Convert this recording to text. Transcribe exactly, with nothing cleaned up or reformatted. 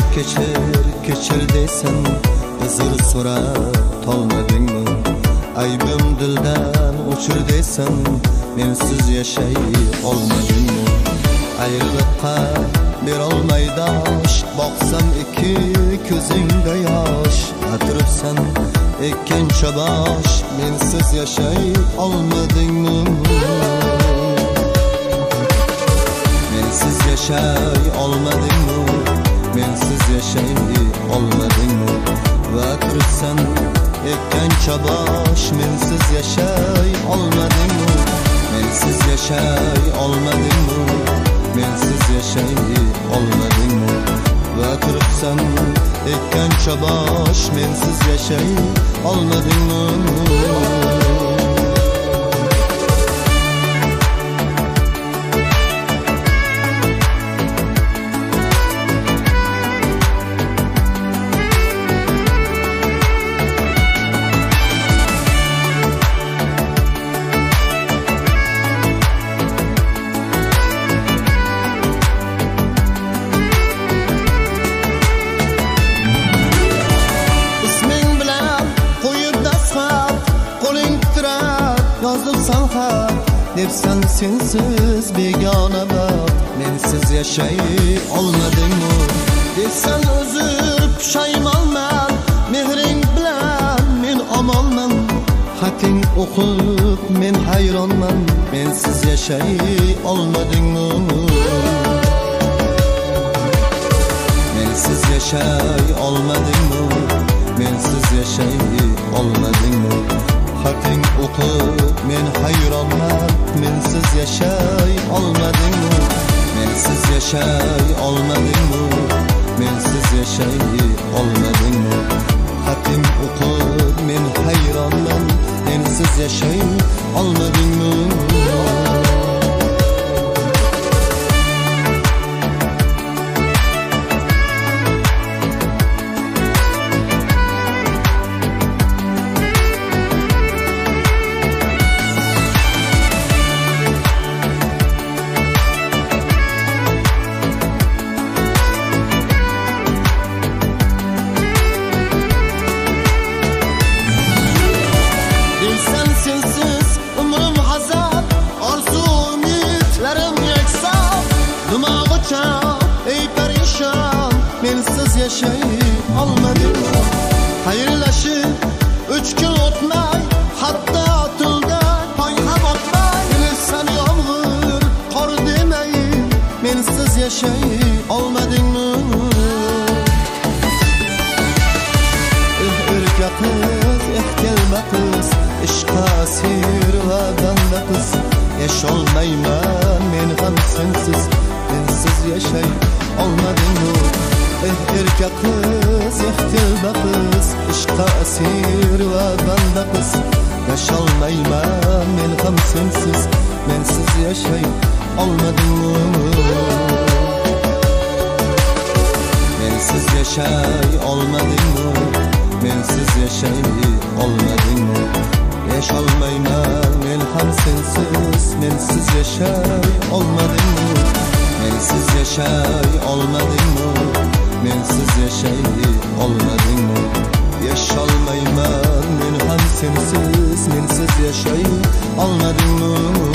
kechir, kechir desam uzr so'rab tolmadingmi? Aybim dildan o'chir desam mensiz yashay olmadingmi? Ayriliqqa berolmay dosh, boqsam ikki ko'zingda yosh. Atribsan ikkinchi bosh, mensiz yashay olmadingmi? Mensiz yashay olmadingmi? Mensiz yashay olmadingmi? Va atribsan ikkinchi bosh, mensiz yashay olmadingmi? Mensiz yashay olmadingmi? Mensiz yashay olmadingmi? Va turibsan ikkinchi bosh, mensiz yashay olmadingmi? Yozibsan xat, debsan sensiz begona baq. Mensiz yashay olmadingmi? Debsan o'zir pushaymonman, mehring bilan men omonman. Xating o'qib men hayronman, mensiz yashay olmadingmi? Mensiz yashay olmadingmi? Mensiz yashay olmadingmi? Xating o'qib men hayronman, mensiz yashay olmadingmi? Mensiz yashay olmadingmi? Mensiz yashay olmadingmi? Xating o'qib men hayronman, mensiz yashay olmadingmi? Ey perişan, mensiz yashay olmadingmi? Xayrlashib uch kun o'tmay, hatto tilda toy ham otmay. Bilsan yomg'ir, qor demay, mensiz yashay olmadingmi? Erka qiz, ehtilma qiz, ishqa asir va banda qiz. Yasholmayman men ham sensiz, mensiz yashay olmadingmi? Eh erka qiz, ehtilba qiz, ishqa asir va banda qiz. Yasholmayman men ham sensiz, mensiz yashay olmadingmi? Mensiz yashay olmadingmi? Mensiz yashay olmadingmi? Yasholmayman men ham sensiz, mensiz yashay olmadingmi? Mensiz yashay olmadingmi? Mensiz yashay olmadingmi? Yasholmayman men ham sensiz, mensiz yashay olmadingmi?